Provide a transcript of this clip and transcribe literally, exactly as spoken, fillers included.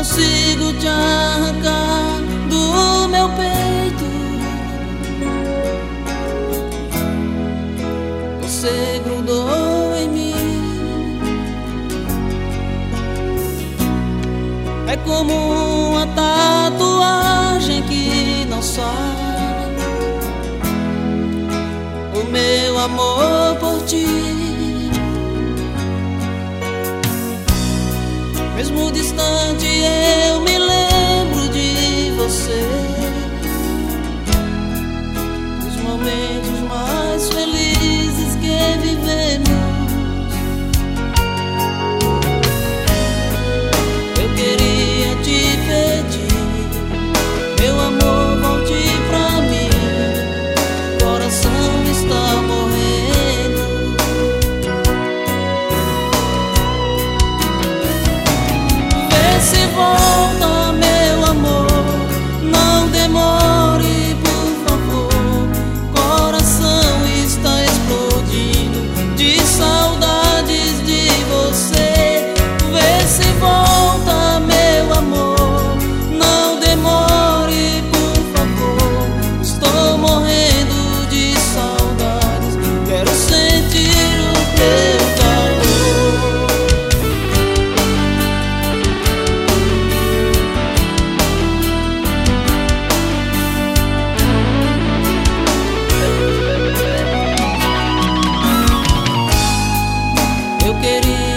consigo te arrancar do meu peito. Você grudou em mim, é como uma tatuagem que não sai. O meu amor por ti, mesmo distante eu me lembro de você, dos momentos mais felizes que vivemos. Eu queria te pedir, meu amor, volte pra mim, o coração está morrendo. Vê se volta, meu amor, não demore, por favor, coração está explodindo de saudades de você. Vê se volta, meu amor, não demore, por favor, estou morrendo de saudades, quero sentir o teu calor. Eu queria